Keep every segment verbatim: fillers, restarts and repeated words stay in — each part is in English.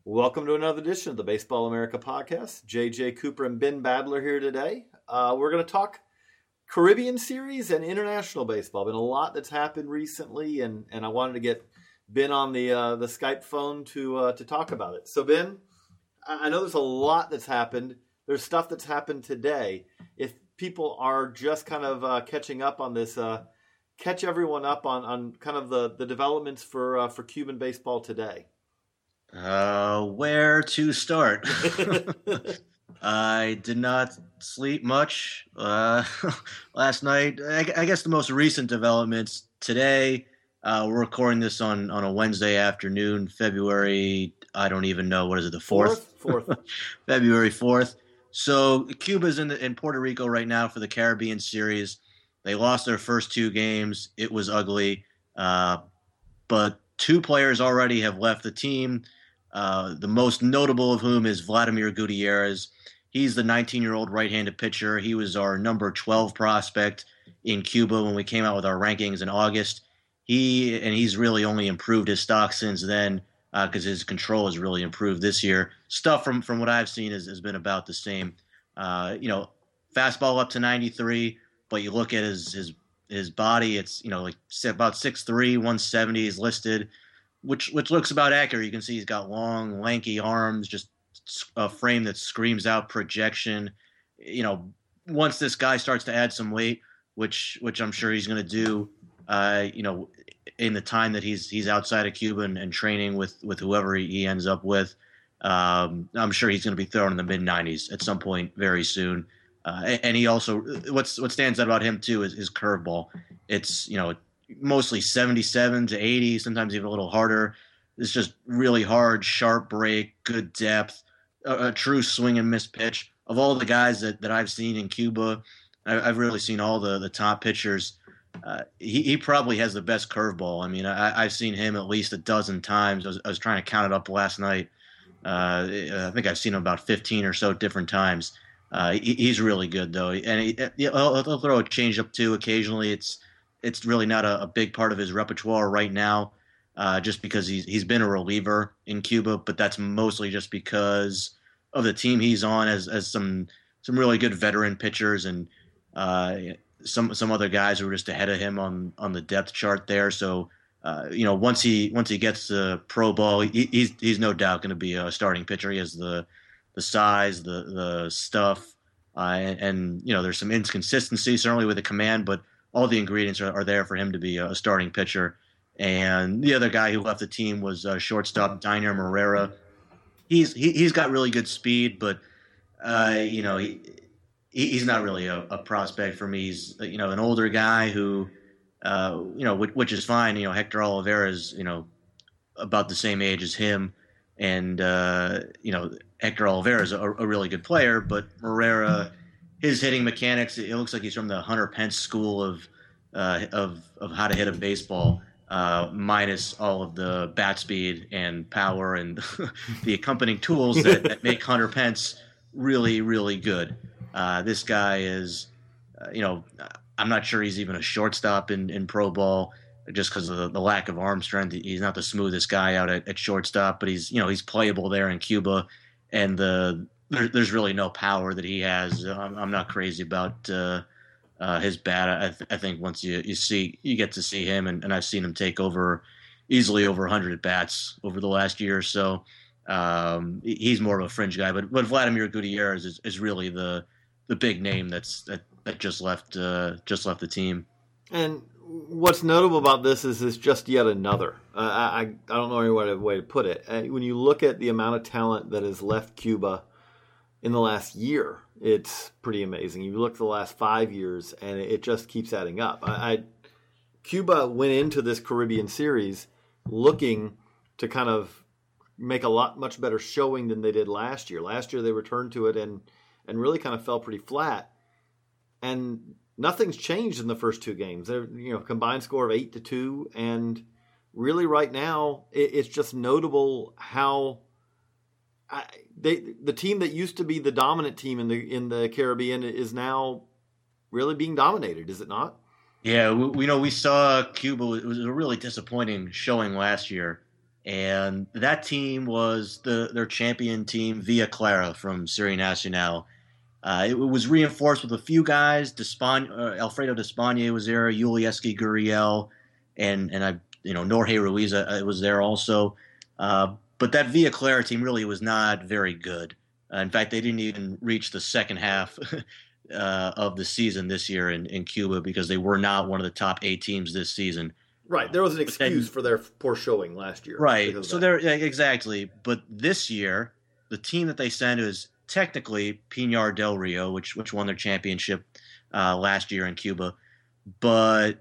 Welcome to another edition of the Baseball America podcast. J J Cooper and Ben Badler here today. Uh, we're going to talk Caribbean Series and international baseball. Been a lot that's happened recently, and, and I wanted to get Ben on the uh, the Skype phone to uh, to talk about it. So Ben, I know there's a lot that's happened. There's stuff that's happened today. If people are just kind of uh, catching up on this, uh, catch everyone up on, on kind of the, the developments for uh, for Cuban baseball today. Uh, where to start? I did not sleep much uh, last night. I, I guess the most recent developments today. Uh, we're recording this on, on a Wednesday afternoon, February. I don't even know what is it, the fourth. Fourth, fourth. February fourth. So Cuba's in the, in Puerto Rico right now for the Caribbean Series. They lost their first two games. It was ugly, uh, but two players already have left the team. Uh, the most notable of whom is Vladimir Gutierrez. He's the nineteen-year-old right-handed pitcher. He was our number twelve prospect in Cuba when we came out with our rankings in August. He and he's really only improved his stock since then because uh, his control has really improved this year. Stuff from, from what I've seen has, has been about the same. Uh, you know, fastball up to ninety-three, but you look at his his his body, it's you know like about six three, one seventy is listed. Which which looks about accurate. You can see he's got long, lanky arms, just a frame that screams out projection. You know, once this guy starts to add some weight, which which I'm sure he's going to do, uh, you know, in the time that he's he's outside of Cuba and, and training with, with whoever he ends up with, um, I'm sure he's going to be thrown in the mid nineties at some point very soon. Uh, and, and he also what's what stands out about him too is his curveball. It's you know. Mostly seventy-seven to eighty, sometimes even a little harder. It's just really hard, sharp break, good depth, a, a true swing and miss pitch. Of all the guys that, that I've seen in Cuba, I, I've really seen all the, the top pitchers. Uh, he, he probably has the best curveball. I mean, I, I've seen him at least a dozen times. I was, I was trying to count it up last night. Uh, I think I've seen him about fifteen or so different times. Uh, he, he's really good, though. And he, he'll, he'll throw a changeup, too, occasionally. It's It's really not a, a big part of his repertoire right now, uh, just because he's he's been a reliever in Cuba, but that's mostly just because of the team he's on, as as some some really good veteran pitchers and uh, some some other guys who are just ahead of him on, on the depth chart there. So uh, you know once he once he gets to pro ball, he, he's he's no doubt going to be a starting pitcher. He has the the size, the the stuff, uh, and, and you know there's some inconsistency certainly with the command, but all the ingredients are, are there for him to be a starting pitcher. And the other guy who left the team was uh, shortstop Dainer Morera. He's he, he's got really good speed, but uh, you know he, he's not really a, a prospect for me. He's you know an older guy who uh, you know which, which is fine. You know Hector Oliveira is you know about the same age as him, and uh, you know Hector Oliveira is a, a really good player, but Morera. His hitting mechanics, it looks like he's from the Hunter Pence school of uh, of of how to hit a baseball, uh, minus all of the bat speed and power and the accompanying tools that, that make Hunter Pence really, really good. Uh, this guy is, uh, you know, I'm not sure he's even a shortstop in, in pro ball just because of the, the lack of arm strength. He's not the smoothest guy out at, at shortstop, but he's, you know, he's playable there in Cuba, and the There, there's really no power that he has. I'm, I'm not crazy about uh, uh, his bat. I, th- I think once you, you see you get to see him, and, and I've seen him take over easily over one hundred at bats over the last year or so. Um, he's more of a fringe guy, but but Vladimir Gutierrez is, is really the the big name that's that, that just left uh, just left the team. And what's notable about this is it's just yet another. Uh, I I don't know any way to, way to put it. Uh, when you look at the amount of talent that has left Cuba in the last year, it's pretty amazing. You look at the last five years, and it just keeps adding up. I, I Cuba went into this Caribbean Series looking to kind of make a lot much better showing than they did last year. Last year they returned to it and and really kind of fell pretty flat. And nothing's changed in the first two games. They're you know combined score of eight to two, and really right now it, it's just notable how. I, they the team that used to be the dominant team in the in the Caribbean is now really being dominated, is it not? Yeah, we, we know we saw Cuba. It was a really disappointing showing last year And that team was the their champion team, Villa Clara from Serie Nacional. Uh, it was reinforced with a few guys. Despan- uh, Alfredo Despaigne was there, Julieski Gurriel, and and I you know Jorge Ruiz uh, was there also. Uh, but that Villa Clara team really was not very good. Uh, in fact, they didn't even reach the second half uh, of the season this year in, in Cuba because they were not one of the top eight teams this season. Right, there was an excuse then, for their poor showing last year. Right, so they're yeah, exactly. But this year, the team that they sent is technically Pinar del Rio, which which won their championship uh, last year in Cuba, but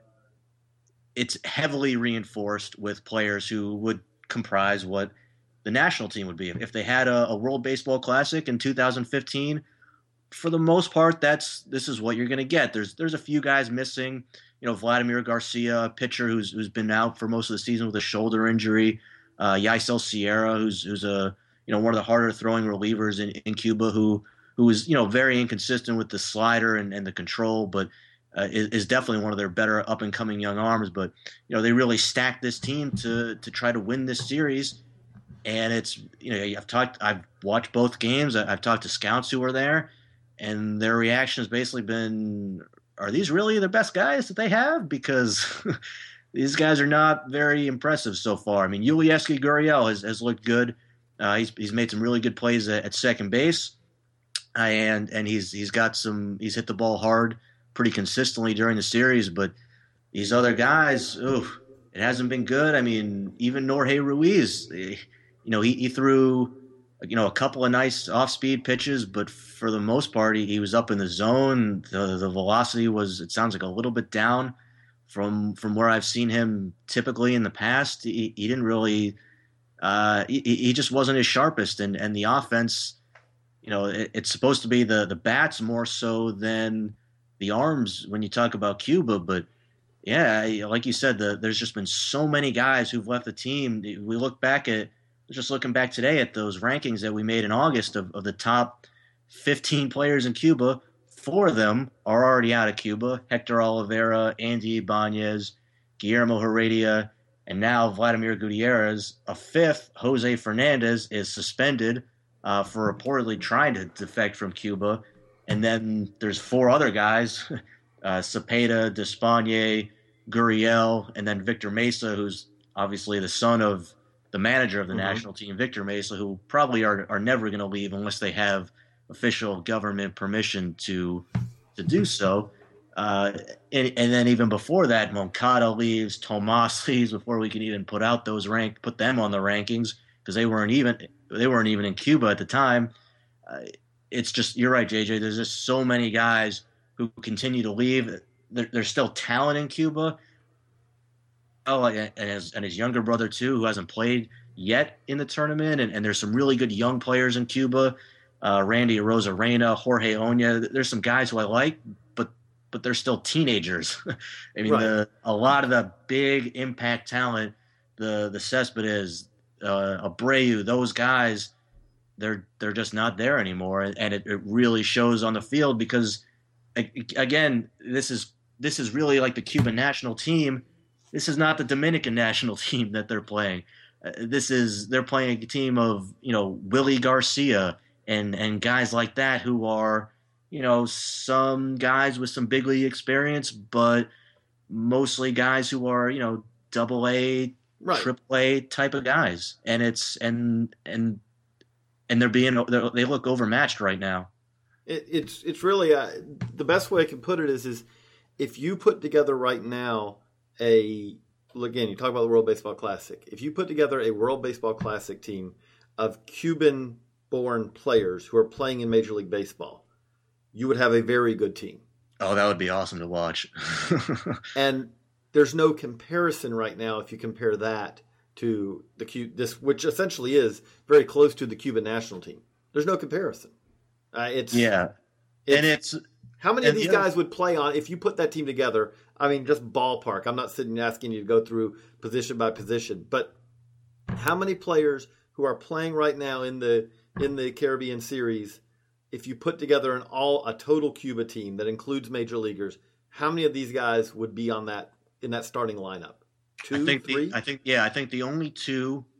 it's heavily reinforced with players who would comprise what the national team would be. If they had a, a World Baseball Classic in two thousand fifteen, for the most part, that's this is what you're going to get. There's there's a few guys missing. You know, Vladimir Garcia, a pitcher who's who's been out for most of the season with a shoulder injury. Uh, Yaisel Sierra, who's who's a you know one of the harder throwing relievers in, in Cuba, who who is you know very inconsistent with the slider and, and the control, but uh, is, is definitely one of their better up and coming young arms. But you know they really stacked this team to to try to win this series, and it's you know I've talked I've watched both games. I've talked to scouts who were there, and their reaction has basically been, are these really the best guys that they have? Because these guys are not very impressive so far. I mean, Julieski Gurriel has, has looked good. Uh, he's he's made some really good plays at, at second base, uh, and and he's he's got some he's hit the ball hard pretty consistently during the series. But these other guys, oof, it hasn't been good. I mean, even Jorge Ruiz, you know, he, he threw you know a couple of nice off-speed pitches, but for the most part, he, he was up in the zone. The the velocity was, it sounds like, a little bit down from from where I've seen him typically in the past. He, he didn't really, uh, he, he just wasn't his sharpest, and, and the offense, you know, it, it's supposed to be the the bats more so than the arms when you talk about Cuba. But yeah, like you said, the, there's just been so many guys who've left the team. We look back at, just looking back today at those rankings that we made in August of, of the top fifteen players in Cuba. Four of them are already out of Cuba: Hector Oliveira, Andy Ibanez, Guillermo Heredia, and now Vladimir Gutierrez. A fifth, Jose Fernandez, is suspended uh, for reportedly trying to defect from Cuba. And then there's four other guys, uh, Cepeda, Despaigne, Gurriel, and then Victor Mesa, who's obviously the son of the manager of the mm-hmm. national team, Victor Mesa, who probably are are never going to leave unless they have official government permission to to do so. Uh, and, and then even before that, Moncada leaves, Tomas leaves before we can even put out those rank, put them on the rankings, because they weren't even they weren't even in Cuba at the time. Uh, it's just, you're right, J J. There's just so many guys who continue to leave. There, there's still talent in Cuba. Oh, and his, and his younger brother, too, who hasn't played yet in the tournament. And, and there's some really good young players in Cuba. Uh, Randy Rosarena, Jorge Oña. There's some guys who I like, but but they're still teenagers. I mean, right. the, a lot of the big impact talent, the the Cespedes, uh, Abreu, those guys, they're they're just not there anymore. And it, it really shows on the field because, again, this is this is really like the Cuban national team. This is not the Dominican national team that they're playing. Uh, this is they're playing a team of, you know, Willie Garcia and and guys like that who are, you know, some guys with some big league experience, but mostly guys who are, you know, double A, right. triple A type of guys. And it's and and and they're being they're, they look overmatched right now. It, it's it's really uh, the best way I can put it is is if you put together right now a again, you talk about the World Baseball Classic. If you put together a World Baseball Classic team of Cuban-born players who are playing in Major League Baseball, you would have a very good team. Oh, that would be awesome to watch. And there's no comparison right now if you compare that to the Q, this, which essentially is very close to the Cuban national team. There's no comparison. Uh, it's yeah, it's, and it's how many of these guys would play on if you put that team together? I mean, just ballpark. I'm not sitting asking you to go through position by position, but how many players who are playing right now in the in the Caribbean Series, if you put together an all a total Cuba team that includes major leaguers, how many of these guys would be on that in that starting lineup? Two, I think three? The, I think yeah, I think the only two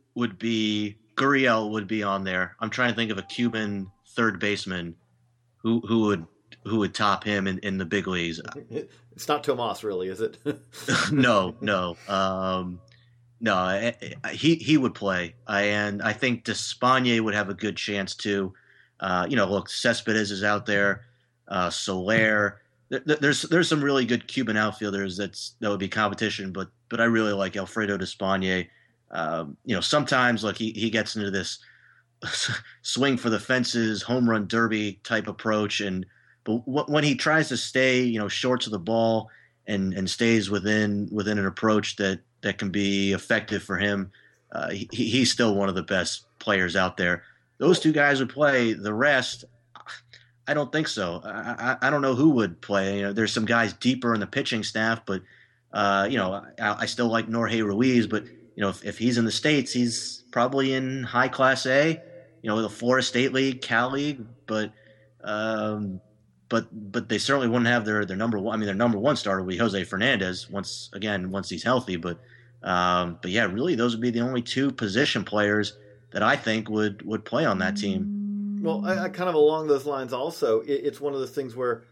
would be Gurriel would be on there. I'm trying to think of a Cuban third baseman who who would who would top him in, in the big leagues. It's not Tomas, really, is it? no, no, um, no. I, I, he he would play, I, and I think Despaigne would have a good chance too. Uh, you know, look, Cespedes is out there, uh, Soler. There, there's there's some really good Cuban outfielders that's that would be competition, but but I really like Alfredo Despaigne. Um, you know, sometimes look he he gets into this swing for the fences, home run derby type approach, and but when he tries to stay, you know, short to the ball and and stays within within an approach that that can be effective for him, uh, he, he's still one of the best players out there. Those two guys would play. The rest, I don't think so. I, I, I don't know who would play. You know, there's some guys deeper in the pitching staff, but uh, you know, I, I still like Jorge Ruiz. But you know, if, if he's in the States, he's probably in high class A. You know, the Florida State League, Cal League, but um, but but they certainly wouldn't have their their number one. I mean, their number one starter would be Jose Fernandez once again once he's healthy. But um, but yeah, really, those would be the only two position players that I think would, would play on that team. Well, I, I kind of along those lines also, it, it's one of those things where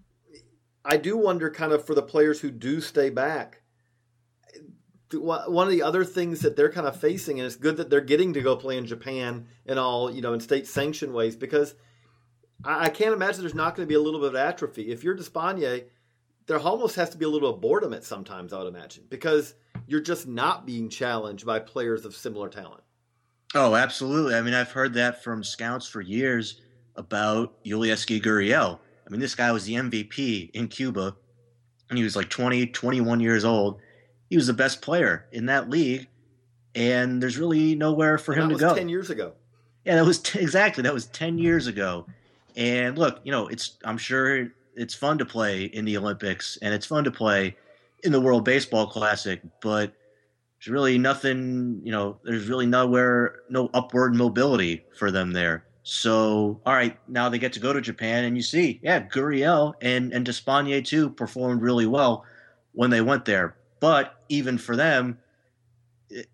I do wonder kind of for the players who do stay back, one of the other things that they're kind of facing, and it's good that they're getting to go play in Japan and all, you know, in state sanctioned ways, because I, I can't imagine there's not going to be a little bit of atrophy. If you're Despaigne, there almost has to be a little bit of boredom at sometimes, I would imagine, because you're just not being challenged by players of similar talent. Oh, absolutely. I mean, I've heard that from scouts for years about Yulieski Gurriel. I mean, this guy was the M V P in Cuba, and he was like twenty, twenty-one years old. He was the best player in that league, and there's really nowhere for and him to go. That was ten years ago. Yeah, that was t- exactly. That was ten years ago. And look, you know, it's I'm sure it's fun to play in the Olympics, and it's fun to play in the World Baseball Classic, but there's really nothing, you know, there's really nowhere, no upward mobility for them there. So, all right, now they get to go to Japan, and you see, yeah, Gurriel and, and Despaigne, too, performed really well when they went there. But even for them, it,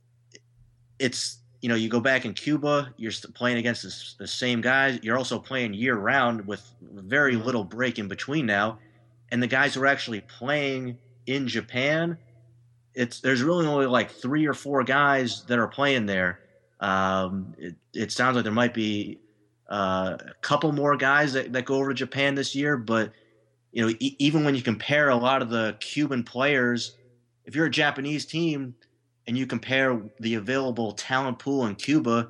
it's, you know, you go back in Cuba, you're playing against the, the same guys. You're also playing year-round with very little break in between now. And the guys who are actually playing in Japan – It's there's really only like three or four guys that are playing there. Um, it, it sounds like there might be uh, a couple more guys that, that go over to Japan this year. But you know, e- even when you compare a lot of the Cuban players, if you're a Japanese team and you compare the available talent pool in Cuba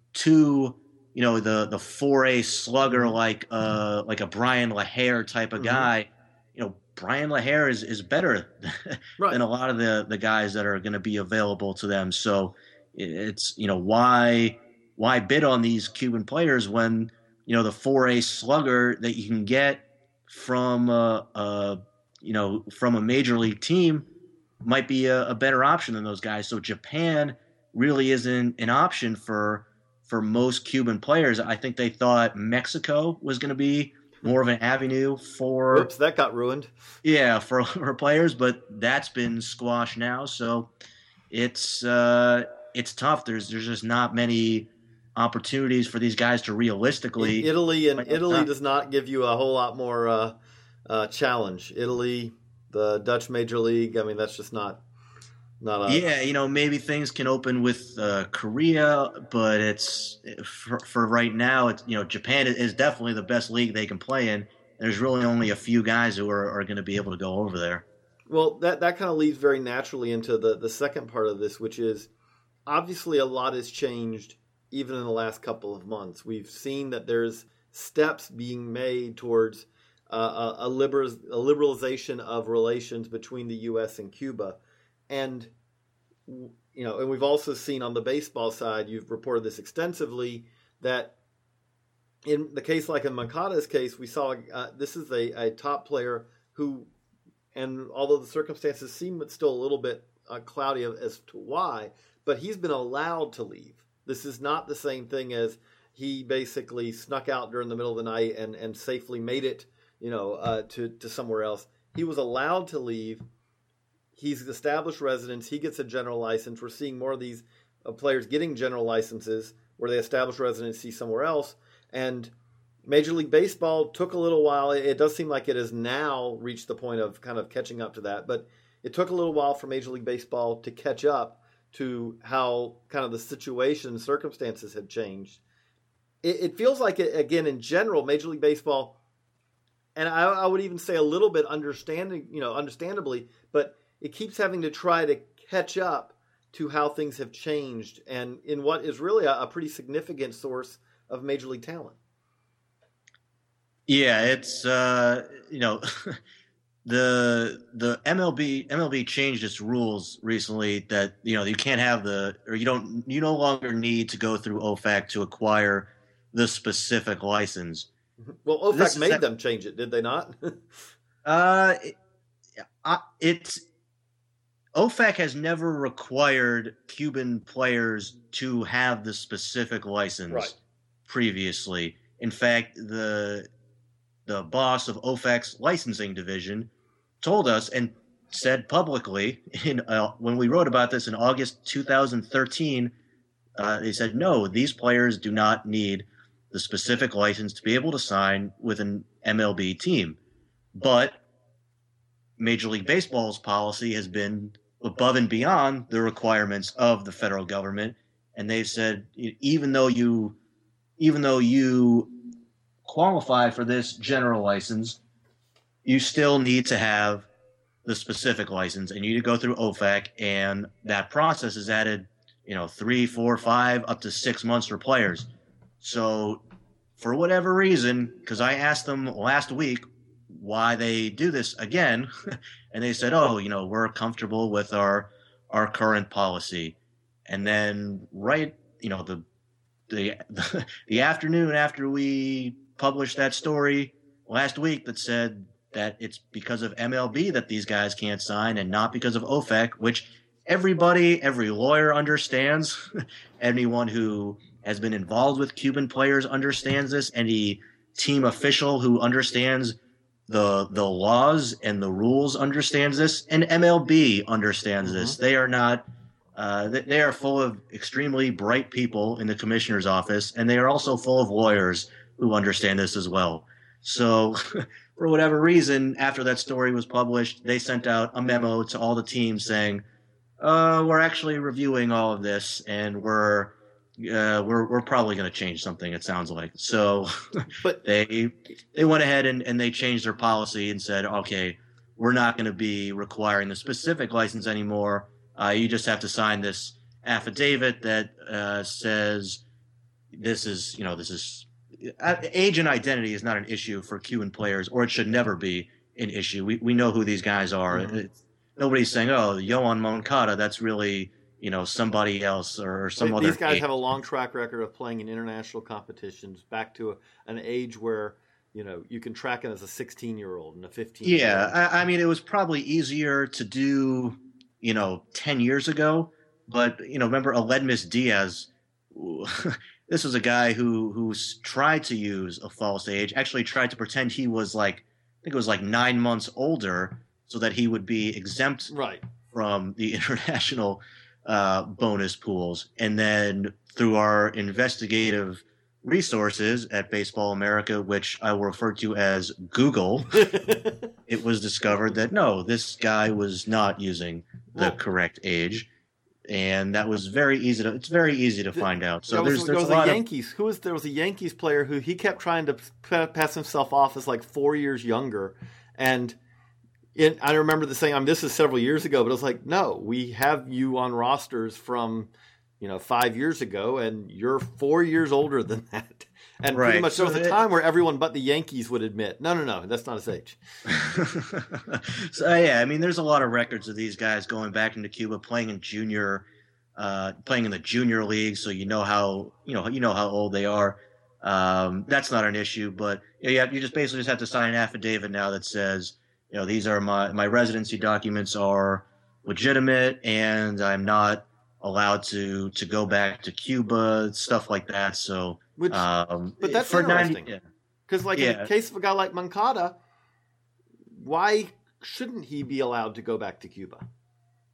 to you know the the four A slugger like uh, like a Brian LaHair type of guy, mm-hmm. you know. Brian LaHair is, is better right. than a lot of the, the guys that are going to be available to them. So it's, you know, why why bid on these Cuban players when, you know, the four A slugger that you can get from, a, a, you know, from a major league team might be a, a better option than those guys. So Japan really isn't an option for for most Cuban players. I think they thought Mexico was going to be more of an avenue for Oops, that got ruined. Yeah, for, for players, but that's been squashed now. So it's uh, it's tough. There's there's just not many opportunities for these guys to realistically. In Italy and Italy does not give you a whole lot more uh, uh, challenge. Italy, the Dutch Major League. I mean, that's just not not. A... Yeah, you know, maybe things can open with uh, Korea, but it's for, for right now. It's you know, Japan is definitely the best league they can play in. There's really only a few guys who are, are going to be able to go over there. Well, that, that kind of leads very naturally into the, the second part of this, which is obviously a lot has changed even in the last couple of months. We've seen that there's steps being made towards uh, a, a, liberal, a liberalization of relations between the U S and Cuba. And, you know, and we've also seen on the baseball side, you've reported this extensively, that in the case like in Moncada's case, we saw uh, this is a, a top player who, and although the circumstances seem still a little bit uh, cloudy as to why, but he's been allowed to leave. This is not the same thing as he basically snuck out during the middle of the night and, and safely made it, you know, uh, to, to somewhere else. He was allowed to leave. He's established residence. He gets a general license. We're seeing more of these of players getting general licenses where they establish residency somewhere else. And Major League Baseball took a little while. It does seem like it has now reached the point of kind of catching up to that, but it took a little while for Major League Baseball to catch up to how kind of the situation, circumstances had changed. It, it feels like, it, again, in general, Major League Baseball, and I, I would even say a little bit understanding, you know, understandably, but it keeps having to try to catch up to how things have changed and in what is really a, a pretty significant source of Major League talent. Yeah, it's uh, you know the the M L B M L B changed its rules recently that you know you can't have the or you don't you no longer need to go through O F A C to acquire the specific license. Well, O F A C made that, them change it, did they not? uh, it, it's O F A C has never required Cuban players to have the specific license right. previously. In fact, the the boss of O F A C's licensing division told us and said publicly in uh, when we wrote about this in August two thousand thirteen, uh, they said, no, these players do not need the specific license to be able to sign with an M L B team. But Major League Baseball's policy has been above and beyond the requirements of the federal government. And they've said, even though you, even though you qualify for this general license, you still need to have the specific license, and you need to go through O F A C, and that process is added, you know, three, four, five, up to six months for players. So for whatever reason, because I asked them last week why they do this again, and they said, oh, you know, we're comfortable with our our current policy. And then right, you know, the the the, the afternoon after we published that story last week that said that it's because of M L B that these guys can't sign and not because of O F A C, which everybody, every lawyer understands. Anyone who has been involved with Cuban players understands this. Any team official who understands the the laws and the rules understands this. And M L B understands mm-hmm. this. They are not uh, they are full of extremely bright people in the commissioner's office, and they are also full of lawyers who understand this as well. So for whatever reason, after that story was published, they sent out a memo to all the teams saying, uh, we're actually reviewing all of this, and we're uh, we're we're probably going to change something, it sounds like. So but they they went ahead and, and they changed their policy and said, okay, we're not going to be requiring the specific license anymore. Uh, you just have to sign this affidavit that uh, says this is, you know, this is age and identity is not an issue for Cuban players, or it should never be an issue. We we know who these guys are. Mm-hmm. It's, nobody's saying, oh, Yoan Moncada, that's really, you know, somebody else or some these other. These guys age. have a long track record of playing in international competitions back to a, an age where, you know, you can track it as a sixteen-year-old and a fifteen-year-old. Yeah, I, I mean, it was probably easier to do, you know, ten years ago. But, you know, remember Aledmus Diaz? This was a guy who who tried to use a false age, actually tried to pretend he was like, I think it was like nine months older so that he would be exempt right. from the international uh, bonus pools. And then through our investigative resources at Baseball America, which I will refer to as Google, it was discovered that no, this guy was not using the well, correct age. And that was very easy to. It's very easy to find out. So there there's was, there's there was a lot a Yankees. Of, who was there was a Yankees player who he kept trying to pass himself off as like four years younger, and it, I remember the saying. I mean, this is several years ago, but it was like, no, we have you on rosters from, you know, five years ago, and you're four years older than that. And right. pretty much there was so a time where everyone but the Yankees would admit, no, no, no, that's not his age. So yeah, I mean, there's a lot of records of these guys going back into Cuba, playing in junior, uh, playing in the junior league. So you know how you know you know how old they are. Um, that's not an issue, but you have, you just basically just have to sign an affidavit now that says, you know, these are my my residency documents are legitimate, and I'm not allowed to to go back to Cuba, stuff like that. So. Which, um, but that's for interesting. ninety, Because, like, yeah. in the case of a guy like Moncada, why shouldn't he be allowed to go back to Cuba?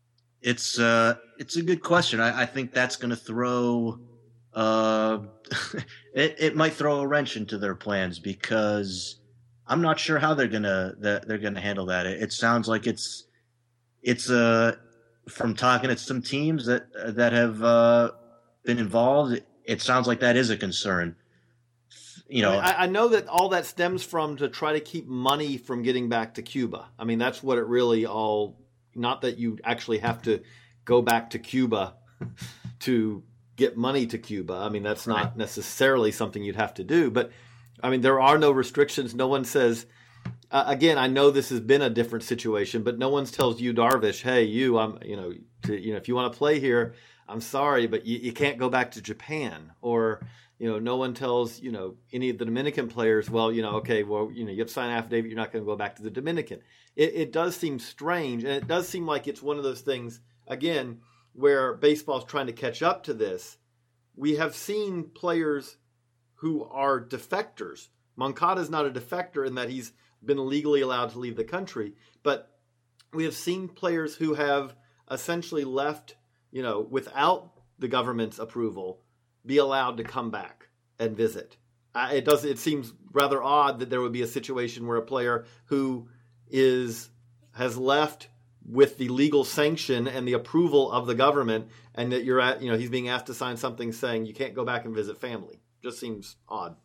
It's uh, it's a good question. I, I think that's going to throw, uh, it it might throw a wrench into their plans because I'm not sure how they're gonna that they're gonna handle that. It, it sounds like it's it's uh from talking to some teams that that have uh, been involved. It sounds like that is a concern. You know, I, I know that all that stems from to try to keep money from getting back to Cuba. I mean, that's what it really all. Not that you actually have to go back to Cuba to get money to Cuba. I mean, that's not right. necessarily something you'd have to do. But, I mean, there are no restrictions. No one says, uh, again, I know this has been a different situation, but no one tells you, Darvish, hey, you, I'm, you know, to, you know, if you want to play here, I'm sorry, but you, you can't go back to Japan. Or, you know, no one tells, you know, any of the Dominican players, well, you know, okay, well, you know, you have to sign an affidavit, you're not going to go back to the Dominican. It, it does seem strange, and it does seem like it's one of those things, again, where baseball is trying to catch up to this. We have seen players who are defectors. Moncada is not a defector in that he's been legally allowed to leave the country, but we have seen players who have essentially left, you know, without the government's approval, be allowed to come back and visit. Uh, it does. It seems rather odd that there would be a situation where a player who is has left with the legal sanction and the approval of the government, and that you're at, you know, he's being asked to sign something saying you can't go back and visit family. Just seems odd.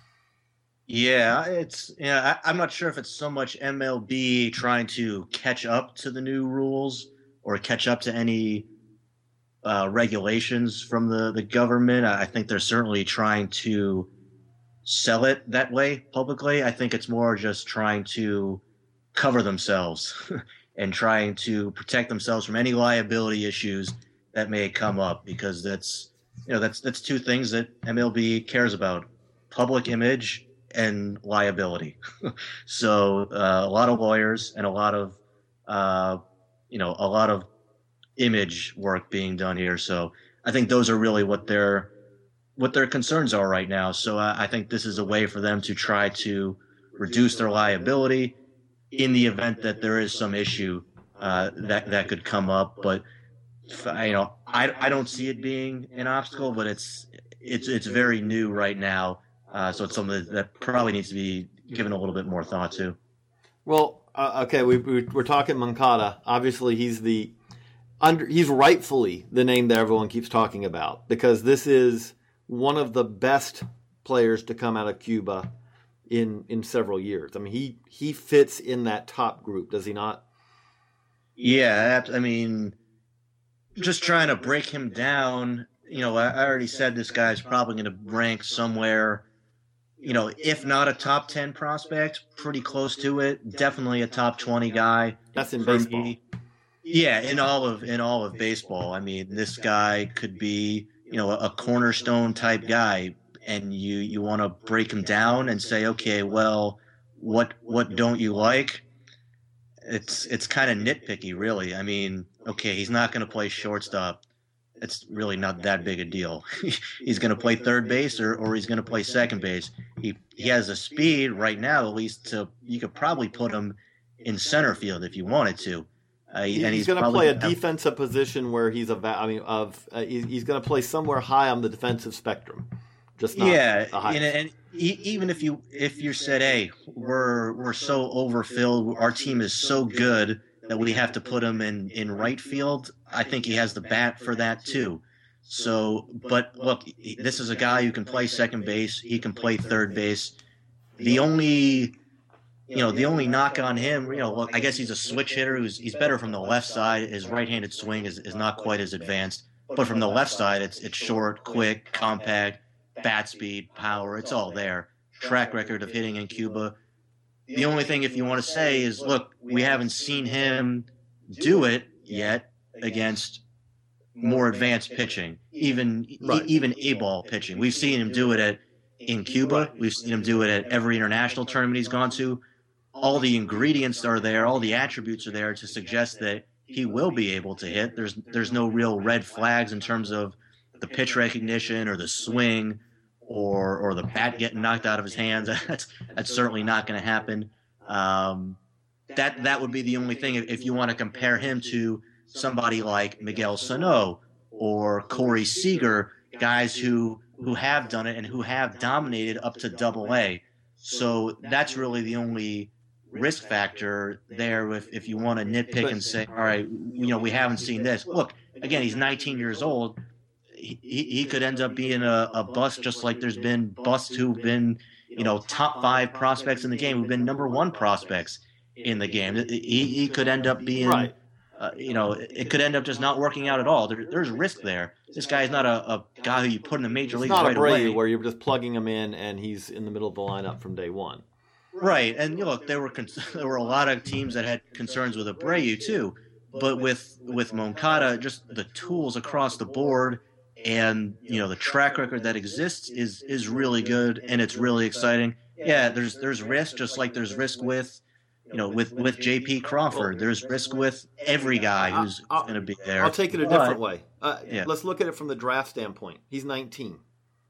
Yeah, it's yeah. I, I'm not sure if it's so much M L B trying to catch up to the new rules or catch up to any uh, regulations from the the government. I think they're certainly trying to sell it that way publicly. I think it's more just trying to cover themselves and trying to protect themselves from any liability issues that may come up, because that's, you know, that's, that's two things that M L B cares about: public image and liability. So uh, a lot of lawyers and a lot of, uh, you know, a lot of image work being done here. So I think those are really what their, what their concerns are right now. So uh, I think this is a way for them to try to reduce their liability in the event that there is some issue uh, that that could come up. But you know, I, I don't see it being an obstacle, but it's it's it's very new right now, uh, so it's something that probably needs to be given a little bit more thought to. Well, uh, okay, we, we we're talking Moncada. Obviously, he's the under he's rightfully the name that everyone keeps talking about, because this is one of the best players to come out of Cuba in in several years. I mean, he he fits in that top group, does he not? Yeah, I mean, just trying to break him down, you know, I already said this guy's probably going to rank somewhere, you know, if not a top ten prospect, pretty close to it. Definitely a top twenty guy. That's in baseball. Me. Yeah, in all of in all of baseball. I mean, this guy could be, you know, a cornerstone type guy. And you, you want to break him down and say, okay, well, what what don't you like? It's it's kind of nitpicky, really. I mean, okay, he's not going to play shortstop. It's really not that big a deal. He's going to play third base or, or he's going to play second base. He he has the speed right now, at least to you could probably put him in center field if you wanted to. Uh, he, and he's, he's going to play a have, defensive position where he's a. I mean, of uh, he's, he's going to play somewhere high on the defensive spectrum. Just not yeah, and, and even if you if you said, "Hey, we're we're so overfilled, our team is so good that we have to put him in, in right field," I think he has the bat for that too. So, but look, this is a guy who can play second base. He can play third base. The only, you know, the only knock on him, you know, well, I guess he's a switch hitter. Who's he's better from the left side. His right-handed swing is, is not quite as advanced, but from the left side, it's it's short, quick, compact. Bat speed, power, it's all there. Track record of hitting in Cuba. The only thing, if you want to say, is look, we haven't seen him do it yet against more advanced pitching, even right. e- even A-ball pitching. We've seen him do it at in Cuba. We've seen him do it at every international tournament he's gone to. All the ingredients are there. All the attributes are there to suggest that he will be able to hit. There's there's no real red flags in terms of the pitch recognition or the swing. Or, or the bat getting knocked out of his hands. That's that's certainly not going to happen. Um, that that would be the only thing if, if you want to compare him to somebody like Miguel Sano or Corey Seager, guys who who have done it and who have dominated up to Double A. So that's really the only risk factor there. If if you want to nitpick and say, all right, you know, we haven't seen this. Look, again, he's nineteen years old. He, he could end up being a, a bust, just like there's been busts who've been, you know, top five prospects in the game, who've been number one prospects in the game. He, he could end up being, right. uh, you know, it could end up just not working out at all. There, there's risk there. This guy is not a, a guy who you put in the major leagues right away. It's not a Abreu where you're just plugging him in and he's in the middle of the lineup from day one. Right, and you know, there were there were a lot of teams that had concerns with Abreu too, but with with Moncada, just the tools across the board, and you know the track record that exists is is really good, and it's really exciting. Yeah, there's there's risk, just like there's risk with, you know, with with J P Crawford. There's risk with every guy who's going to be there. I'll take it a different but, way. Uh, yeah. Let's look at it from the draft standpoint. He's nineteen.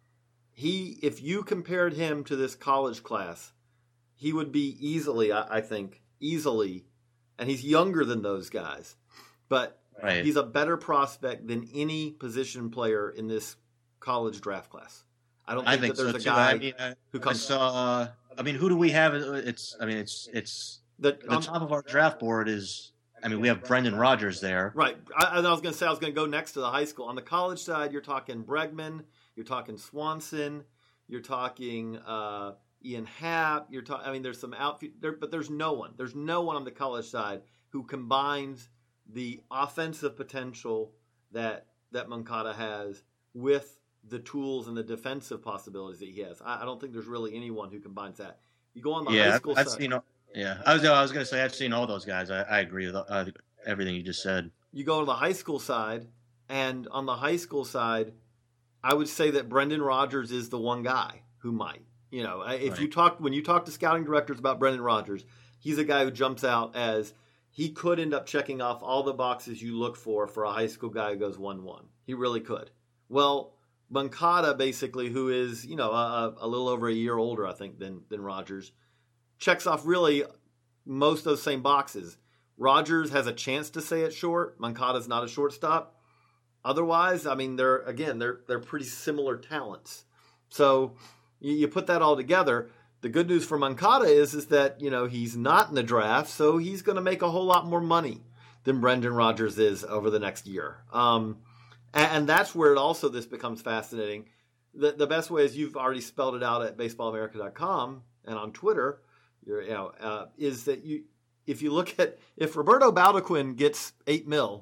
He, if you compared him to this college class, he would be easily, I, I think, easily, and he's younger than those guys, but right. he's a better prospect than any position player in this college draft class. I don't think, I think that there's so a too. guy I mean, I, who comes. I saw. Uh, I mean, who do we have? It's. I mean, it's. It's the, the um, top of our draft board is. I mean, we have Brendan Rodgers there. Right. I, I was going to say I was going to go next to the high school. On the college side, you're talking Bregman, you're talking Swanson, you're talking uh, Ian Happ. You're talking. I mean, there's some outfield there, but there's no one. There's no one on the college side who combines the offensive potential that that Moncada has with the tools and the defensive possibilities that he has. I, I don't think there's really anyone who combines that. You go on the yeah, high school I've side. Seen, yeah, I was. I was going to say I've seen all those guys. I, I agree with uh, everything you just said. You go to the high school side, and on the high school side, I would say that Brendan Rodgers is the one guy who might. You know, if right. you talk when you talk to scouting directors about Brendan Rodgers, he's a guy who jumps out as he could end up checking off all the boxes you look for for a high school guy who goes one one. He really could. Well, Moncada, basically, who is, you know, a, a little over a year older, I think, than than Rodgers, checks off really most of those same boxes. Rodgers has a chance to say it's short. Moncada's not a shortstop. Otherwise, I mean, they're again, they're they're pretty similar talents. So you, you put that all together. The good news for Moncada is is that, you know, he's not in the draft, so he's going to make a whole lot more money than Brendan Rodgers is over the next year. Um, and, and that's where it also this becomes fascinating. The, the best way is you've already spelled it out at baseball america dot com and on Twitter. You're, you know, uh, is that you if you look at if Roberto Baldequin gets eight mil,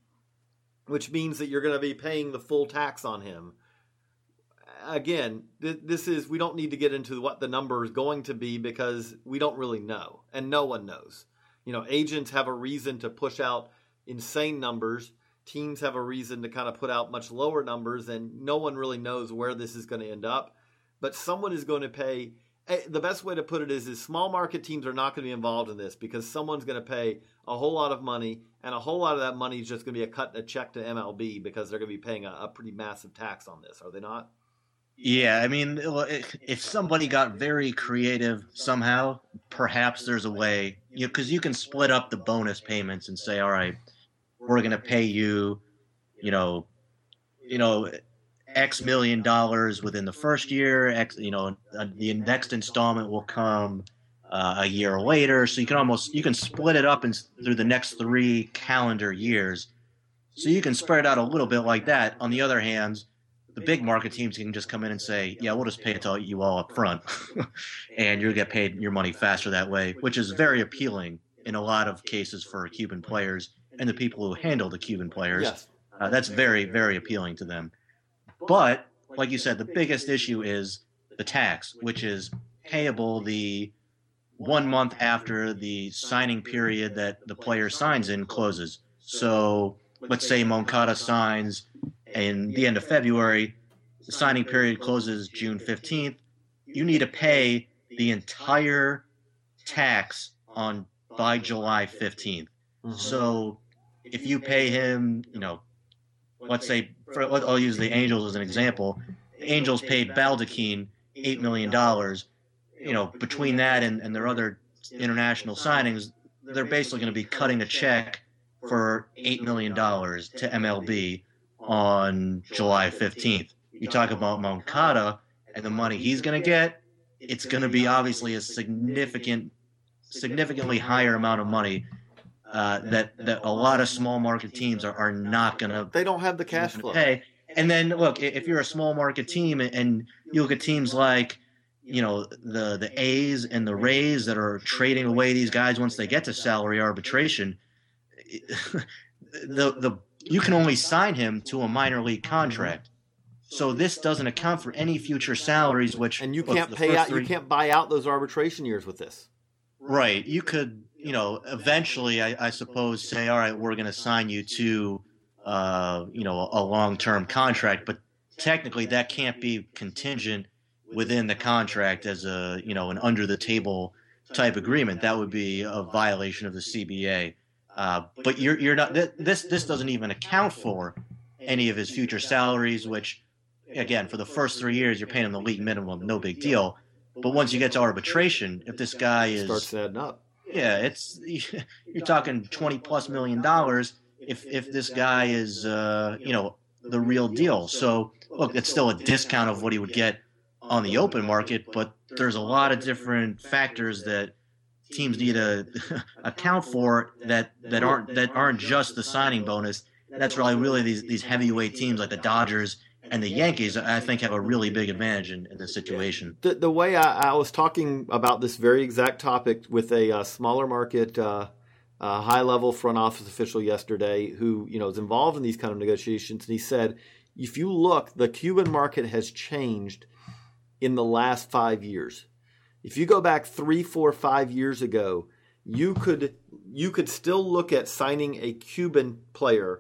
which means that you're going to be paying the full tax on him. Again, th- this is we don't need to get into what the number is going to be because we don't really know, and no one knows. You know, agents have a reason to push out insane numbers. Teams have a reason to kind of put out much lower numbers, and no one really knows where this is going to end up. But someone is going to pay. The best way to put it is, is small market teams are not going to be involved in this because someone's going to pay a whole lot of money, and a whole lot of that money is just going to be a cut, a check to M L B because they're going to be paying a, a pretty massive tax on this, are they not? Yeah, I mean, if somebody got very creative somehow, perhaps there's a way, you know, because you can split up the bonus payments and say, all right, we're going to pay you, you know, you know, X million dollars within the first year. X, you know, the next installment will come uh, a year later. So you can almost you can split it up in, through the next three calendar years. So you can spread it out a little bit like that. On the other hand, the big market teams can just come in and say, yeah, we'll just pay it to you all up front, and you'll get paid your money faster that way, which is very appealing in a lot of cases for Cuban players and the people who handle the Cuban players. Yes. Uh, that's very, very appealing to them. But, like you said, the biggest issue is the tax, which is payable the one month after the signing period that the player signs in closes. So let's say Moncada signs in the end of February, the signing period closes June fifteenth. You need to pay the entire tax on by July fifteenth. Mm-hmm. So if you pay him, you know, let's say, for, I'll use the Angels as an example. The Angels paid Baldequin eight million dollars. You know, between that and, and their other international signings, they're basically going to be cutting a check for eight million dollars to M L B on July fifteenth. You talk about Moncada and the money he's going to get, it's going to be obviously a significant, significantly higher amount of money uh, that that a lot of small market teams are, are not going to. They don't have the cash flow. Pay. And then look, if you're a small market team and you look at teams like, you know, the the A's and the Rays that are trading away these guys once they get to salary arbitration, the the you can only sign him to a minor league contract. So this doesn't account for any future salaries, which and you look, can't pay out. Three, you can't buy out those arbitration years with this. Right. You could, you know, eventually, I, I suppose, say, all right, we're going to sign you to, uh, you know, a long-term contract, but technically that can't be contingent within the contract as a, you know, an under-the-table type agreement. That would be a violation of the C B A. Uh, but you're you're not. This this doesn't even account for any of his future salaries, which. Again, for the first three years, you're paying him the league minimum, no big deal. But once you get to arbitration, if this guy is starts adding up, yeah, it's you're talking twenty plus million dollars. If if this guy is uh, you know the real deal, so look, it's still a discount of what he would get on the open market, but there's a lot of different factors that teams need to account for that that aren't that aren't just the signing bonus. That's really really these these heavyweight teams like the Dodgers. And the Yankees, I think, have a really big advantage in, in this situation. The, the way I, I was talking about this very exact topic with a uh, smaller market, uh, uh, high-level front office official yesterday who, you know, is involved in these kind of negotiations, and he said, if you look, the Cuban market has changed in the last five years. If you go back three, four, five years ago, you could you could still look at signing a Cuban player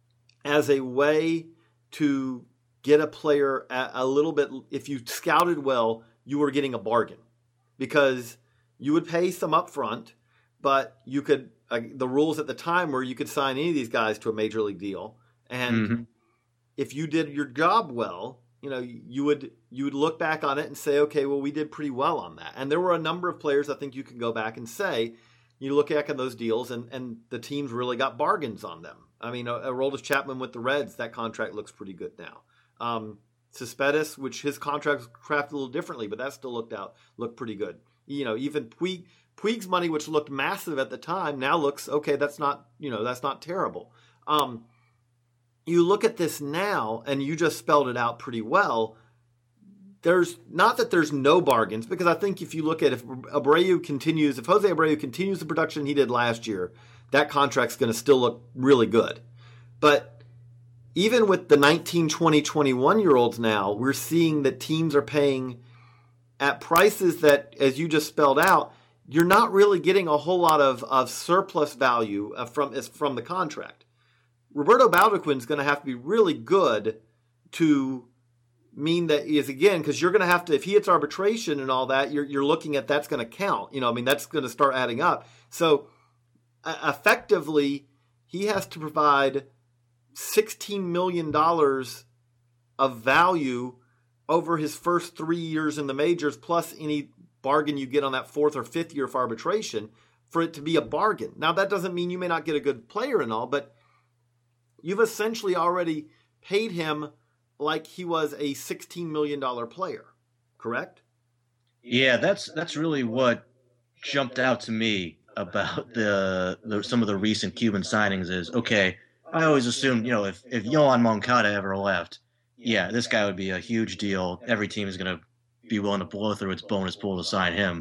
as a way to get a player a, a little bit, if you scouted well, you were getting a bargain because you would pay some upfront, but you could, uh, the rules at the time were you could sign any of these guys to a major league deal. And mm-hmm. if you did your job well, you know, you would, you would look back on it and say, okay, well, we did pretty well on that. And there were a number of players I think you can go back and say, you look back at those deals and, and the teams really got bargains on them. I mean, Aroldis Chapman with the Reds, that contract looks pretty good now. Um, Cespedes, which his contract was crafted a little differently, but that still looked out, looked pretty good. You know, even Puig, Puig's money, which looked massive at the time, now looks, okay, that's not, you know, that's not terrible. Um, you look at this now, and you just spelled it out pretty well. There's not that there's no bargains, because I think if you look at if Abreu continues, if Jose Abreu continues the production he did last year, that contract's going to still look really good. But even with the nineteen, twenty, twenty-one-year-olds now, we're seeing that teams are paying at prices that, as you just spelled out, you're not really getting a whole lot of, of surplus value from, from the contract. Roberto Baldwin's going to have to be really good to mean that is, again, because you're going to have to, if he hits arbitration and all that, you're, you're looking at that's going to count. You know, I mean, that's going to start adding up. So uh, effectively, he has to provide sixteen million dollars of value over his first three years in the majors, plus any bargain you get on that fourth or fifth year of arbitration for it to be a bargain. Now, that doesn't mean you may not get a good player and all, but you've essentially already paid him like he was a sixteen million dollars player, correct? Yeah, that's that's really what jumped out to me about the, the some of the recent Cuban signings is, okay, I always assumed, you know, if, if Yoan Moncada ever left, yeah, this guy would be a huge deal. Every team is going to be willing to blow through its bonus pool to sign him.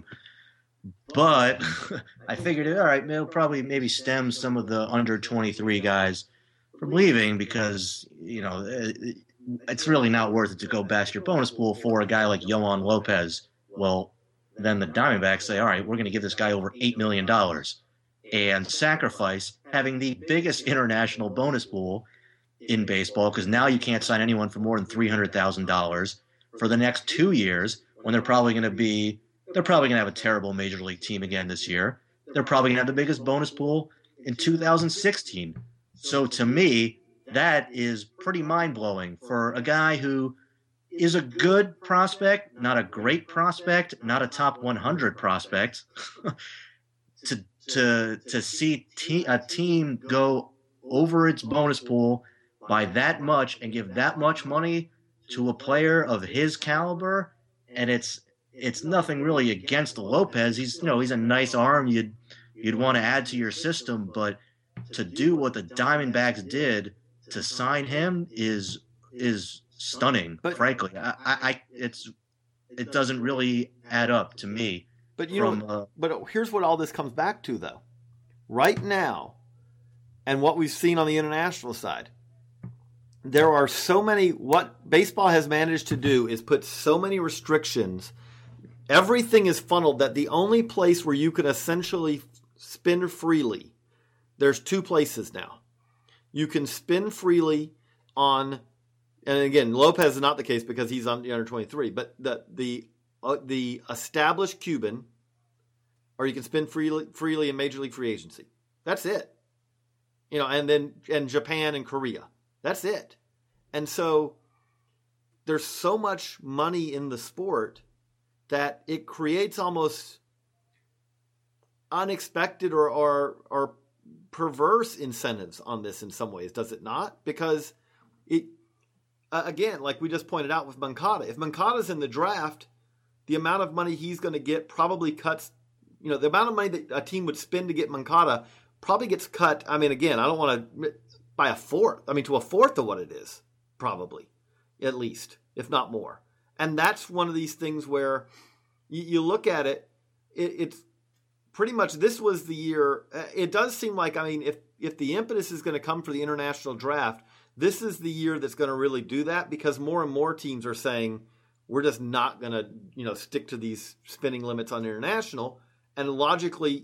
But I figured, all right, it'll probably maybe stem some of the under twenty-three guys from leaving because, you know, it, it's really not worth it to go bash your bonus pool for a guy like Yoan Lopez. Well, then the Diamondbacks say, all right, we're going to give this guy over eight million dollars. And sacrifice having the biggest international bonus pool in baseball because now you can't sign anyone for more than three hundred thousand dollars for the next two years when they're probably going to be they're probably going to have a terrible major league team again this year. They're probably going to have the biggest bonus pool in two thousand sixteen. So to me, that is pretty mind-blowing for a guy who is a good prospect, not a great prospect, not a top one hundred prospect. to to to see te- a team go over its bonus pool by that much and give that much money to a player of his caliber, and it's it's nothing really against Lopez. He's you know he's a nice arm you'd you'd want to add to your system, but to do what the Diamondbacks did to sign him is is stunning. But, frankly, I, I it's it doesn't really add up to me. But you from, know, uh, but here's what all this comes back to, though. Right now, and what we've seen on the international side, there are so many. What baseball has managed to do is put so many restrictions. Everything is funneled that the only place where you can essentially spin freely, there's two places now. You can spin freely on, and again, Lopez is not the case because he's on the under twenty-three, but the the uh, the established Cuban, or you can spin freely freely in Major League Free Agency. That's it. You know, and then and Japan and Korea. That's it. And so there's so much money in the sport that it creates almost unexpected or or, or perverse incentives on this in some ways, does it not? Because it uh, again, like we just pointed out with Moncada, if Moncada's in the draft, the amount of money he's going to get probably cuts. You know, the amount of money that a team would spend to get Moncada probably gets cut. I mean, again, I don't want to by a fourth. I mean, to a fourth of what it is, probably, at least, if not more. And that's one of these things where you, you look at it, it, it's pretty much this was the year. It does seem like, I mean, if if the impetus is going to come for the international draft, this is the year that's going to really do that, because more and more teams are saying we're just not going to, you know, stick to these spending limits on international. And logically,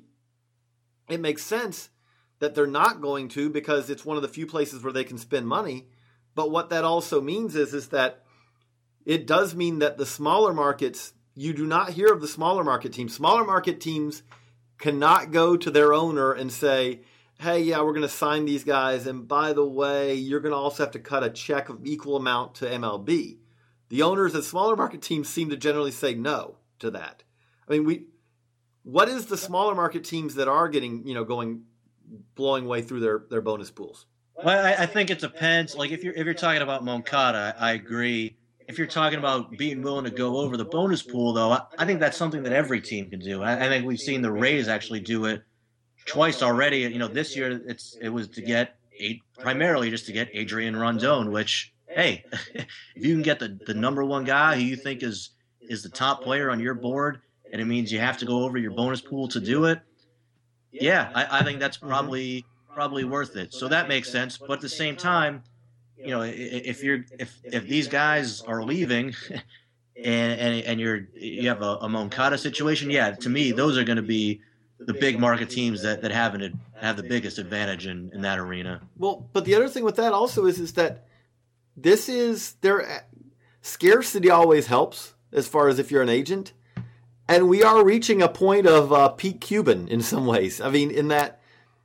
it makes sense that they're not going to, because it's one of the few places where they can spend money. But what that also means is, is that it does mean that the smaller markets, you do not hear of the smaller market teams. Smaller market teams cannot go to their owner and say, hey, yeah, we're going to sign these guys. And by the way, you're going to also have to cut a check of equal amount to M L B. The owners of smaller market teams seem to generally say no to that. I mean, we, what is the smaller market teams that are getting, you know, going, blowing way through their, their bonus pools? Well, I, I think it depends. Like if you're, if you're talking about Moncada, I agree. If you're talking about being willing to go over the bonus pool, though, I, I think that's something that every team can do. I, I think we've seen the Rays actually do it twice already. You know, this year it's it was to get eight, primarily just to get Adrian Rondon, which, hey, if you can get the, the number one guy who you think is is the top player on your board, and it means you have to go over your bonus pool to do it, yeah, I, I think that's probably probably worth it. So that makes sense. But at the same time, you know, if you're if if these guys are leaving, and and, and you're you have a, a Moncada situation, yeah, to me those are going to be the big market teams that that have an have the biggest advantage in, in that arena. Well, but the other thing with that also is is that this is there scarcity always helps as far as if you're an agent, and we are reaching a point of uh, peak Cuban in some ways. I mean, in that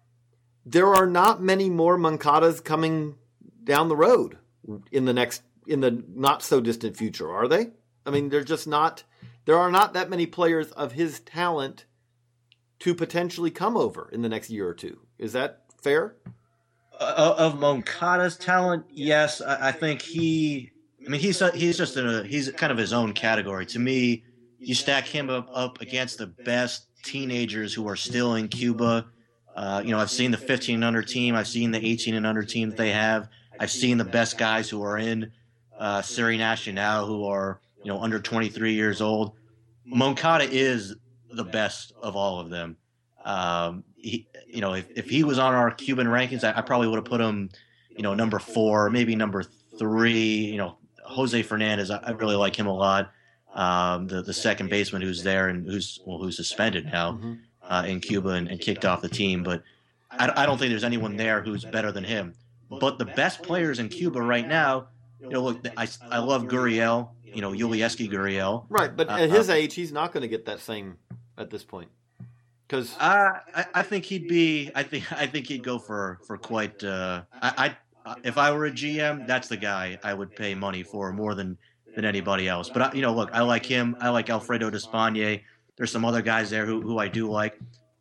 there are not many more Moncadas coming down the road in the next in the not so distant future, are they? I mean, there's just not there are not that many players of his talent to potentially come over in the next year or two. Is that fair? Uh, of Moncada's talent, yes. I, I think he. I mean, he's he's just in a he's kind of his own category. To me, you stack him up, up against the best teenagers who are still in Cuba. Uh, you know, I've seen the fifteen and under team. I've seen the eighteen and under team that they have. I've seen the best guys who are in uh, Serie Nacional who are, you know, under twenty-three years old. Moncada is the best of all of them. Um, he, you know, if, if he was on our Cuban rankings, I, I probably would have put him, you know, number four, maybe number three. You know, Jose Fernandez, I, I really like him a lot. Um, the the second baseman who's there and who's well, who's suspended now mm-hmm. uh, in Cuba and, and kicked off the team, but I, I don't think there's anyone there who's better than him. But the best players in Cuba right now, you know, look, I, I love Gurriel, you know, Yulieski Gurriel. Right, but at uh, his age, he's not going to get that same at this point. Because uh, I, I think he'd be, I think, I think he'd go for for quite. Uh, I, I, if I were a G M, that's the guy I would pay money for more than than anybody else. But I, you know, look, I like him. I like Alfredo Despaigne. There's some other guys there who who I do like.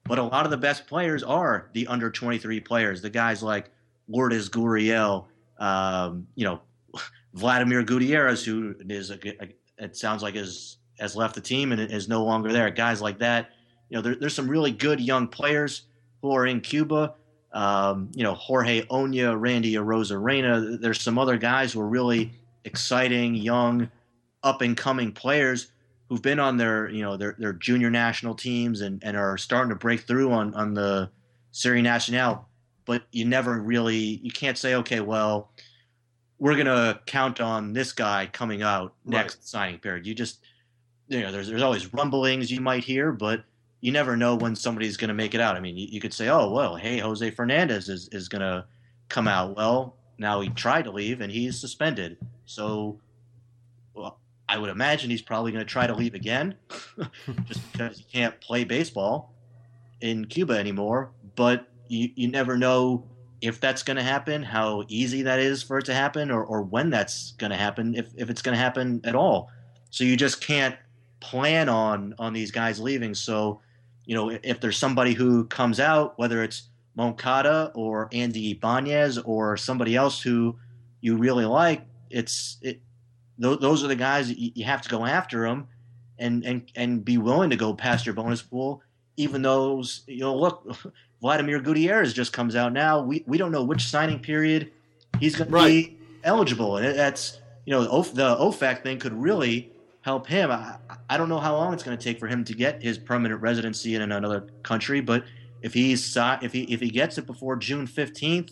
But a lot of the best players are the under twenty-three players, the guys like Lourdes Gurriel, um, you know, Vladimir Gutierrez, who is a, a, it sounds like is has left the team and is no longer there. Guys like that, you know, there, there's some really good young players who are in Cuba. Um, you know, Jorge Oña, Randy Arozarena. There's some other guys who are really exciting, young, up and coming players who've been on their, you know, their, their junior national teams and, and are starting to break through on, on the Serie Nationale. But you never really, you can't say, okay, well, we're going to count on this guy coming out next right. signing period. You just, you know, there's, there's always rumblings you might hear, but you never know when somebody's going to make it out. I mean, you, you could say, oh, well, hey, Jose Fernandez is, is going to come out. Well, now he tried to leave and he's suspended. So, well, I would imagine he's probably going to try to leave again just because he can't play baseball in Cuba anymore. But you, you never know if that's going to happen, how easy that is for it to happen, or, or when that's going to happen, if, if it's going to happen at all. So you just can't plan on, on these guys leaving. So, you know, if, if there's somebody who comes out, whether it's Moncada or Andy Ibanez or somebody else who you really like, it's it, th- those are the guys that you, you have to go after them and, and, and be willing to go past your bonus pool, even those, you know, look, Vladimir Gutierrez just comes out now. We we don't know which signing period he's going right. to be eligible. And that's, you know, the O F A C thing could really help him. I, I don't know how long it's going to take for him to get his permanent residency in another country, but if he's if he if he gets it before June fifteenth,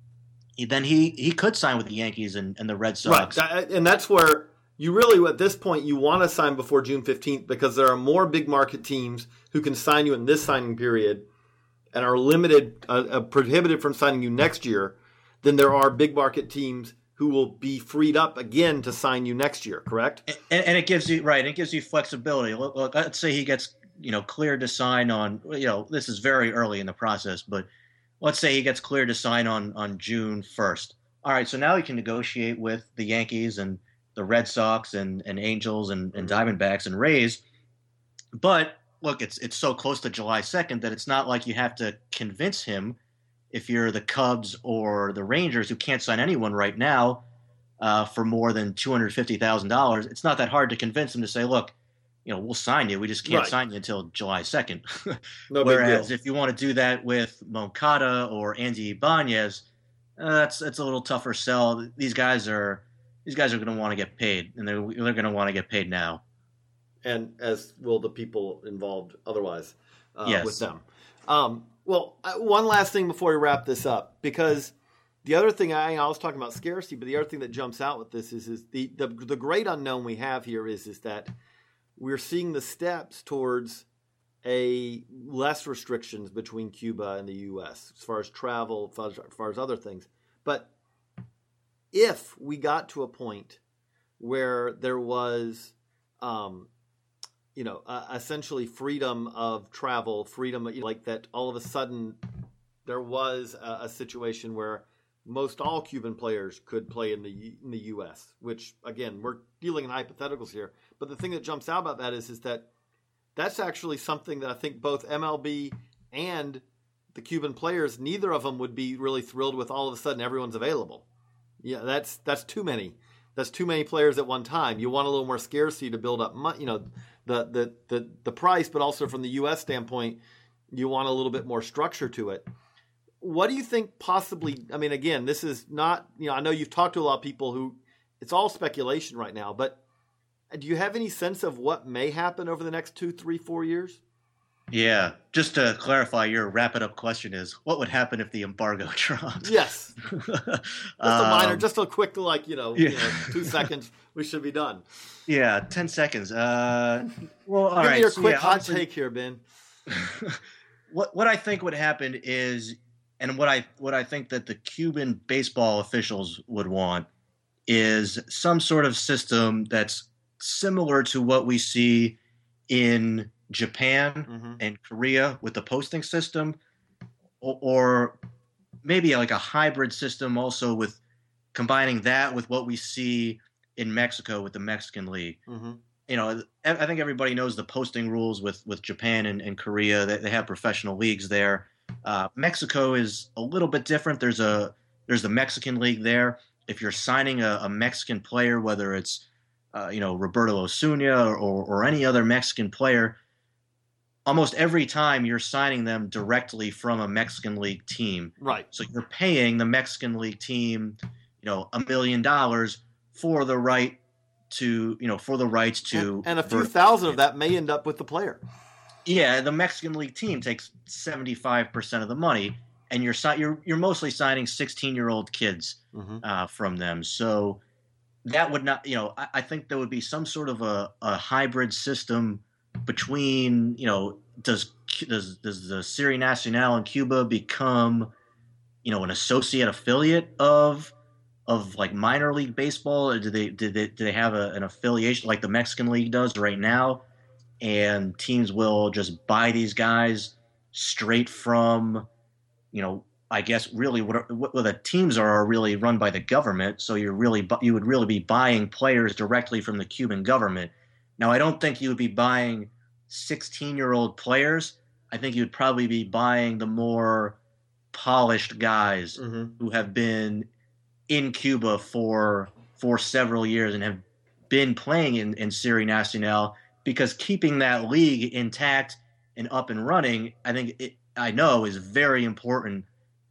then he, he could sign with the Yankees and, and the Red Sox. Right, and that's where you really, at this point, you want to sign before June fifteenth because there are more big market teams who can sign you in this signing period and are limited, uh, uh, prohibited from signing you next year than there are big market teams who will be freed up again to sign you next year, correct? And, and it gives you, right, it gives you flexibility. Look, look, let's say he gets, you know, cleared to sign on, you know, this is very early in the process, but let's say he gets cleared to sign on, on June first. All right, so now he can negotiate with the Yankees and the Red Sox and, and Angels and, and Diamondbacks and Rays. But look, it's it's so close to July second that it's not like you have to convince him if you're the Cubs or the Rangers who can't sign anyone right now uh, for more than two hundred fifty thousand dollars. It's not that hard to convince him to say, look, you know, we'll sign you. We just can't right. sign you until July second. No Whereas if you want to do that with Moncada or Andy Ibanez, uh, that's that's a little tougher sell. These guys are these guys are going to want to get paid, and they're they're going to want to get paid now. And as will the people involved otherwise uh, yes. with them. Um, well, one last thing before we wrap this up, because the other thing I, I was talking about scarcity, but the other thing that jumps out with this is, is the, the the great unknown we have here is is that we're seeing the steps towards a less restrictions between Cuba and the U S as far as travel, as far as, as far as other things. But if we got to a point where there was, um, you know, uh, essentially freedom of travel, freedom, you know, like that, all of a sudden there was a, a situation where most all Cuban players could play in the in the U S, which, again, we're dealing in hypotheticals here. But the thing that jumps out about that is, is that that's actually something that I think both M L B and the Cuban players, neither of them would be really thrilled with all of a sudden everyone's available. Yeah, that's that's too many. That's too many players at one time. You want a little more scarcity to build up, you know, the the the, the price, but also from the U S standpoint, you want a little bit more structure to it. What do you think possibly, I mean, again, this is not, you know, I know you've talked to a lot of people who, it's all speculation right now, but do you have any sense of what may happen over the next two, three, four years? Yeah. Just to clarify, your wrap it up question is, what would happen if the embargo dropped? Yes. Just a minor, um, just a quick, like, you know, yeah. you know, two seconds, we should be done. Yeah, ten seconds. Uh, well, all Give right. me your so, quick yeah, hot honestly, take here, Ben. what what I think would happen is, and what I what I think that the Cuban baseball officials would want is some sort of system that's similar to what we see in Japan mm-hmm. and Korea with the posting system, or, or maybe like a hybrid system also with combining that with what we see in Mexico with the Mexican League. Mm-hmm. you know, I think everybody knows the posting rules with, with Japan and, and Korea. They, they have professional leagues there. Uh, Mexico is a little bit different. There's a there's the Mexican League there. If you're signing a, a Mexican player, whether it's uh, you know Roberto Osuna or, or, or any other Mexican player, almost every time you're signing them directly from a Mexican League team. Right. So you're paying the Mexican League team, you know, a million dollars for the right to, you know, for the rights to. And, and a few for, thousand of that may end up with the player. Yeah, the Mexican League team takes seventy-five percent of the money, and you're you're you're mostly signing sixteen-year-old kids mm-hmm. uh, from them. So that would not, you know, I, I think there would be some sort of a, a hybrid system between, you know, does does does the Serie Nacional in Cuba become, you know, an associate affiliate of of like minor league baseball, or do they do they do they have a, an affiliation like the Mexican League does right now? And teams will just buy these guys straight from, you know, I guess really what, what the teams are are really run by the government. So you're really you would really be buying players directly from the Cuban government. Now, I don't think you would be buying sixteen-year-old players. I think you'd probably be buying the more polished guys mm-hmm. who have been in Cuba for for several years and have been playing in, in Serie Nacional. Because keeping that league intact and up and running, I think it, I know is very important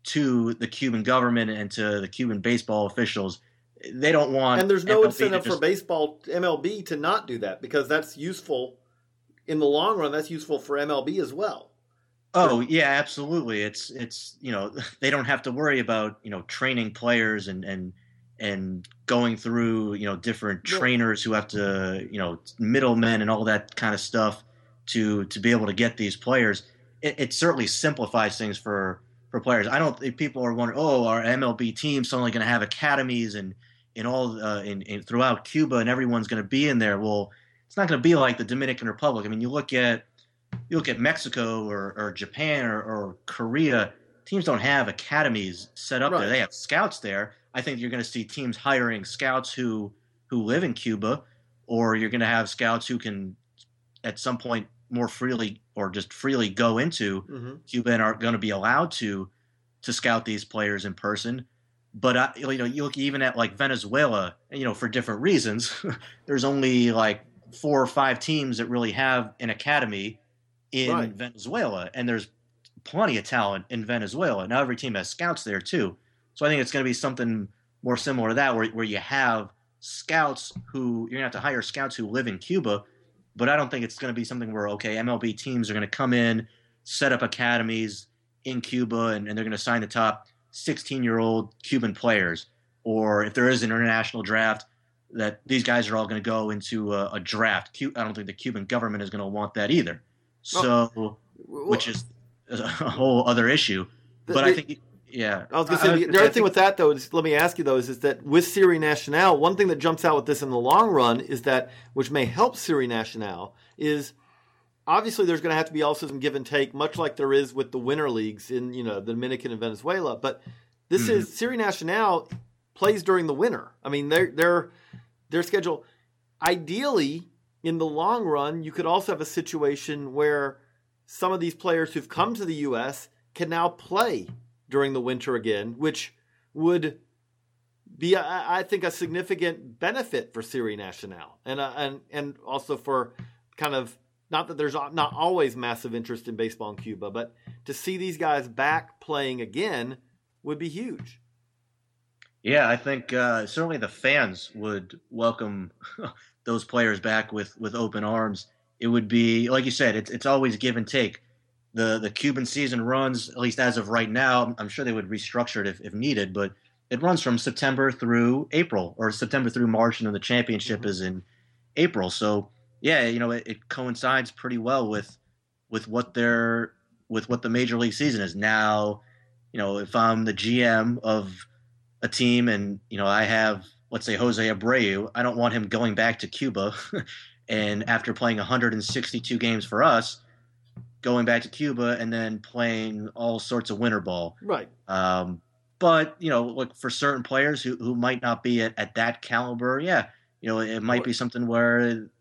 to the Cuban government and to the Cuban baseball officials. They don't want, and there's no M L B incentive just, for baseball M L B to not do that, because that's useful in the long run. That's useful for M L B as well. Oh yeah, absolutely. It's it's you know they don't have to worry about you know training players and and. and going through, you know, different yeah. trainers who have to, you know, middlemen and all that kind of stuff to to be able to get these players. It, it certainly simplifies things for, for players. I don't think people are wondering, oh, are M L B teams suddenly going to have academies and in all uh, in, in throughout Cuba and everyone's going to be in there? Well, it's not going to be like the Dominican Republic. I mean, you look at you look at Mexico or, or Japan or, or Korea. Teams don't have academies set up right. there. They have scouts there. I think you're going to see teams hiring scouts who who live in Cuba, or you're going to have scouts who can, at some point, more freely or just freely go into mm-hmm. Cuba and are going to be allowed to to scout these players in person. But I, you know, you look even at like Venezuela, you know, for different reasons. There's only like four or five teams that really have an academy in right. Venezuela, and there's plenty of talent in Venezuela. Now every team has scouts there too. So I think it's going to be something more similar to that, where where you have scouts who you're going to have to hire scouts who live in Cuba, but I don't think it's going to be something where, okay, M L B teams are going to come in, set up academies in Cuba, and, and they're going to sign the top sixteen-year-old Cuban players. Or if there is an international draft, that these guys are all going to go into a, a draft. I don't think the Cuban government is going to want that either. So, well, which is a whole other issue. But the, I think... Yeah, I was going to say uh, the, the other thing with that though is, let me ask you though, is, is that with Serie Nacional, one thing that jumps out with this in the long run is that, which may help Serie Nacional, is obviously there's going to have to be also some give and take, much like there is with the winter leagues in you know the Dominican and Venezuela. But this mm-hmm. is Serie Nacional plays during the winter. I mean, their their their schedule. Ideally, in the long run, you could also have a situation where some of these players who've come to the U S can now play during the winter again, which would be, I, I think, a significant benefit for Serie Nacional, and uh, and and also for kind of, not that there's not always massive interest in baseball in Cuba, but to see these guys back playing again would be huge. Yeah, I think uh, certainly the fans would welcome those players back with, with open arms. It would be, like you said, it's it's always give and take. The the Cuban season runs, at least as of right now, I'm sure they would restructure it if, if needed, but it runs from September through April, or September through March, and then the championship mm-hmm. is in April. So yeah, you know, it, it coincides pretty well with with what their with what the major league season is. Now, you know, if I'm the G M of a team and, you know, I have, let's say, Jose Abreu, I don't want him going back to Cuba and after playing one hundred sixty-two games for us, going back to Cuba and then playing all sorts of winter ball. Right. Um, but, you know, look, for certain players who, who might not be at, at that caliber, yeah, you know, it might be something where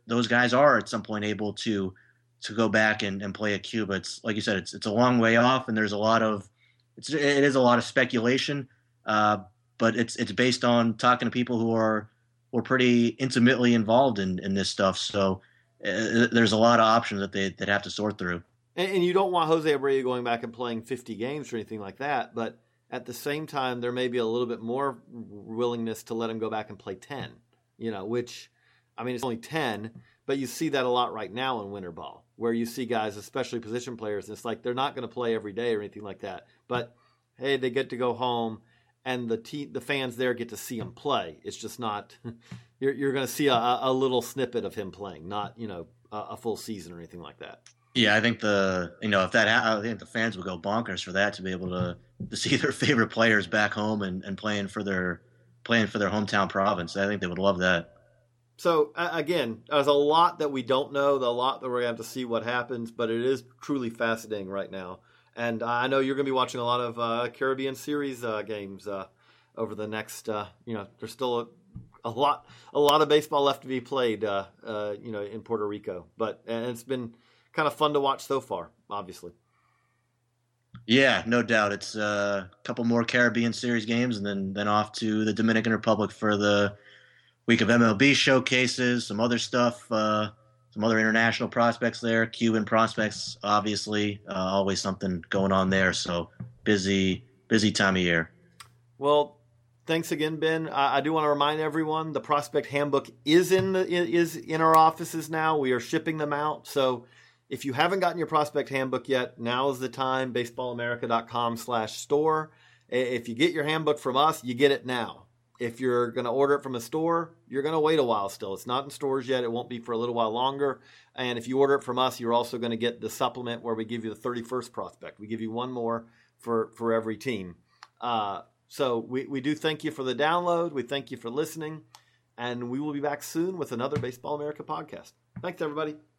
those guys are at some point able to to go back and, and play at Cuba. It's like you said, it's it's a long way off, and there's a lot of it's it is a lot of speculation, uh, but it's it's based on talking to people who are who are pretty intimately involved in, in this stuff. So uh, there's a lot of options that they that have to sort through. And, and you don't want Jose Abreu going back and playing fifty games or anything like that, but at the same time, there may be a little bit more willingness to let him go back and play ten. You know, which I mean, it's only ten. But you see that a lot right now in winter ball, where you see guys, especially position players, it's like they're not going to play every day or anything like that. But, hey, they get to go home, and the te- the fans there get to see him play. It's just not – you're you're going to see a, a little snippet of him playing, not, you know, a, a full season or anything like that. Yeah, I think the – you know, if that ha- – I think the fans would go bonkers for that, to be able to, to see their favorite players back home and, and playing for their playing for their hometown province. I think they would love that. So, uh, again, there's a lot that we don't know, a lot that we're going to have to see what happens, but it is truly fascinating right now. And I know you're going to be watching a lot of uh, Caribbean Series uh, games uh, over the next, uh, you know, there's still a, a lot a lot of baseball left to be played, uh, uh, you know, in Puerto Rico. But and it's been kind of fun to watch so far, obviously. Yeah, no doubt. It's uh, a couple more Caribbean Series games and then, then off to the Dominican Republic for the week of M L B showcases, some other stuff, uh, some other international prospects there, Cuban prospects, obviously, uh, always something going on there. So busy, busy time of year. Well, thanks again, Ben. I, I do want to remind everyone the prospect handbook is in the is in our offices now. We are shipping them out. So if you haven't gotten your prospect handbook yet, now is the time. baseballamerica.com slash store. If you get your handbook from us, you get it now. If you're going to order it from a store, you're going to wait a while still. It's not in stores yet. It won't be for a little while longer. And if you order it from us, you're also going to get the supplement where we give you the thirty-first prospect. We give you one more for, for every team. Uh, so we, we do thank you for the download. We thank you for listening. And we will be back soon with another Baseball America podcast. Thanks, everybody.